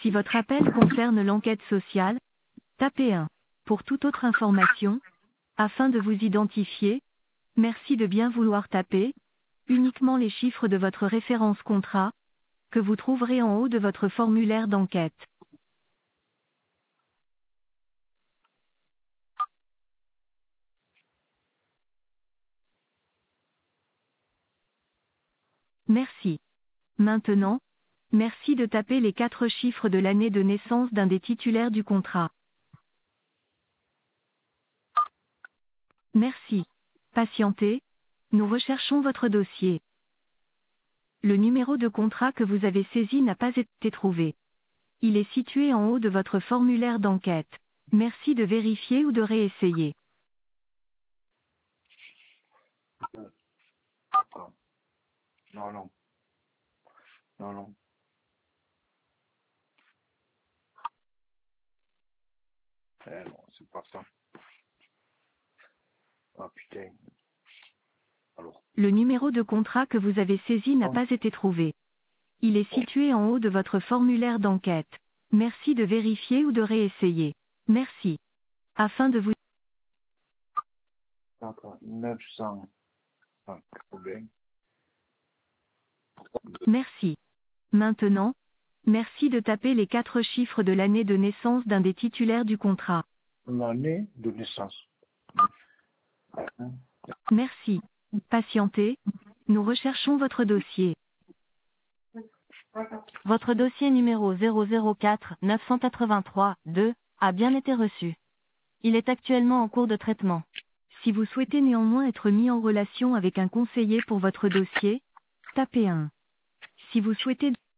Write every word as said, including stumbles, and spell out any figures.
Si votre appel concerne l'enquête sociale, tapez un. Pour toute autre information, afin de vous identifier, merci de bien vouloir taper uniquement les chiffres de votre référence contrat, que vous trouverez en haut de votre formulaire d'enquête. Merci. Maintenant, merci de taper les quatre chiffres de l'année de naissance d'un des titulaires du contrat. Merci. Patientez, nous recherchons votre dossier. Le numéro de contrat que vous avez saisi n'a pas été trouvé. Il est situé en haut de votre formulaire d'enquête. Merci de vérifier ou de réessayer. Non, non, non, non, non. Eh non, c'est pas ça. Ah putain. Alors, Le numéro de contrat que vous avez saisi n'a oh, pas été trouvé. Il est situé en haut de votre formulaire d'enquête. Merci de vérifier ou de réessayer. Merci. Afin de vous... d'accord, neuf cent quatre-vingts. Merci. Maintenant, merci de taper les quatre chiffres de l'année de naissance d'un des titulaires du contrat. L'année de naissance. Merci. Patientez. Nous recherchons votre dossier. Votre dossier numéro zéro zéro quatre neuf cent quatre-vingt-trois deux a bien été reçu. Il est actuellement en cours de traitement. Si vous souhaitez néanmoins être mis en relation avec un conseiller pour votre dossier, tapez un. Si vous souhaitez